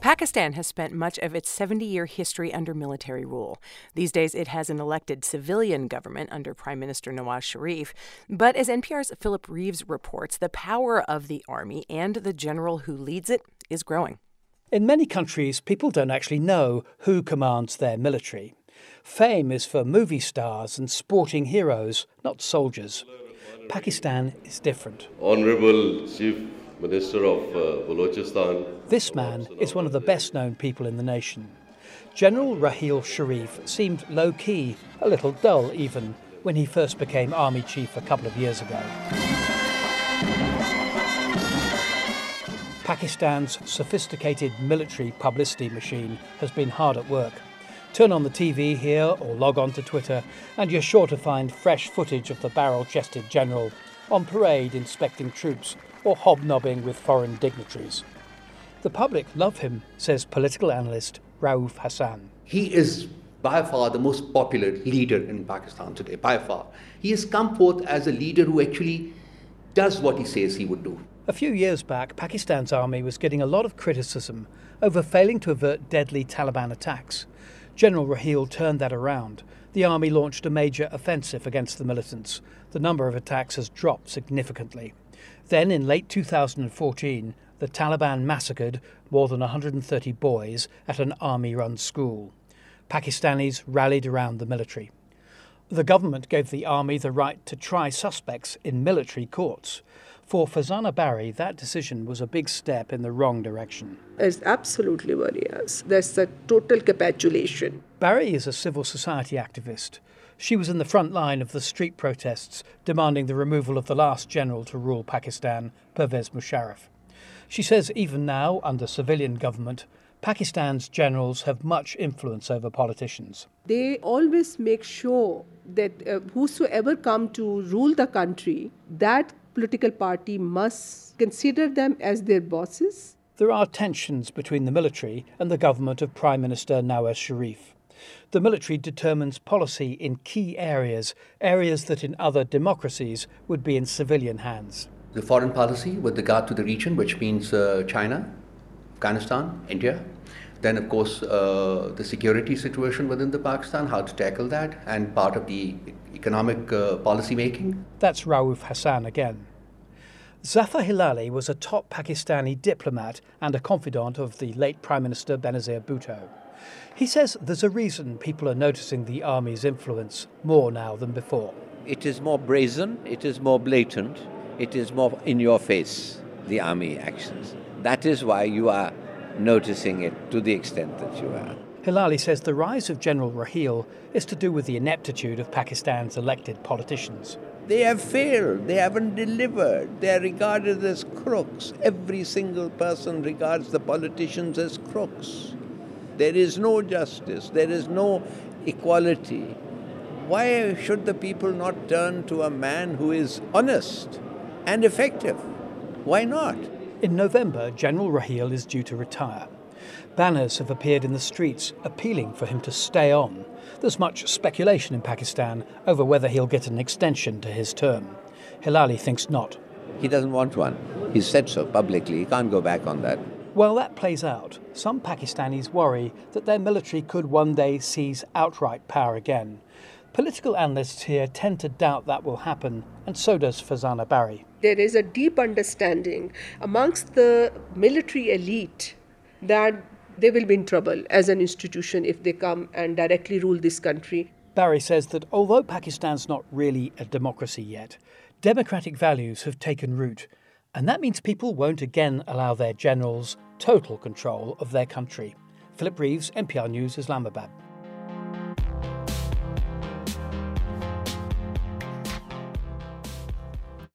Pakistan has spent much of its 70-year history under military rule. These days, it has an elected civilian government under Prime Minister Nawaz Sharif. But as NPR's Philip Reeves reports, the power of the army and the general who leads it is growing. In many countries, people don't actually know who commands their military. Fame is for movie stars and sporting heroes, not soldiers. Pakistan is different. Honorable Chief Minister of Balochistan. This man is one of the best-known people in the nation. General Raheel Sharif seemed low-key, a little dull even, when he first became army chief a couple of years ago. Pakistan's sophisticated military publicity machine has been hard at work. Turn on the TV here or log on to Twitter and you're sure to find fresh footage of the barrel-chested general on parade inspecting troops or hobnobbing with foreign dignitaries. The public love him, says political analyst Rauf Hassan. He is by far the most popular leader in Pakistan today, by far. He has come forth as a leader who actually does what he says he would do. A few years back, Pakistan's army was getting a lot of criticism over failing to avert deadly Taliban attacks. General Raheel turned that around. The army launched a major offensive against the militants. The number of attacks has dropped significantly. Then, in late 2014, the Taliban massacred more than 130 boys at an army-run school. Pakistanis rallied around the military. The government gave the army the right to try suspects in military courts. For Fazana Barry, that decision was a big step in the wrong direction. It's absolutely worrying us. There's a total capitulation. Barry is a civil society activist. She was in the front line of the street protests demanding the removal of the last general to rule Pakistan, Pervez Musharraf. She says even now, under civilian government, Pakistan's generals have much influence over politicians. They always make sure that whosoever come to rule the country, that political party must consider them as their bosses. There are tensions between the military and the government of Prime Minister Nawaz Sharif. The military determines policy in key areas that in other democracies would be in civilian hands. The foreign policy with regard to the region, which means China, Afghanistan, India. Then, of course, the security situation within the Pakistan, how to tackle that, and part of the economic policy making. That's Rauf Hassan again. Zafar Hilali was a top Pakistani diplomat and a confidant of the late Prime Minister Benazir Bhutto. He says there's a reason people are noticing the army's influence more now than before. It is more brazen, it is more blatant, it is more in your face, the army actions. That is why you are noticing it to the extent that you are. Hilali says the rise of General Raheel is to do with the ineptitude of Pakistan's elected politicians. They have failed. They haven't delivered. They are regarded as crooks. Every single person regards the politicians as crooks. There is no justice. There is no equality. Why should the people not turn to a man who is honest and effective? Why not? In November, General Raheel is due to retire. Banners have appeared in the streets appealing for him to stay on. There's much speculation in Pakistan over whether he'll get an extension to his term. Hilali thinks not. He doesn't want one. He's said so publicly. He can't go back on that. While that plays out, some Pakistanis worry that their military could one day seize outright power again. Political analysts here tend to doubt that will happen, and so does Fazana Barry. There is a deep understanding amongst the military elite that they will be in trouble as an institution if they come and directly rule this country. Barry says that although Pakistan's not really a democracy yet, democratic values have taken root, and that means people won't again allow their generals total control of their country. Philip Reeves, NPR News, Islamabad.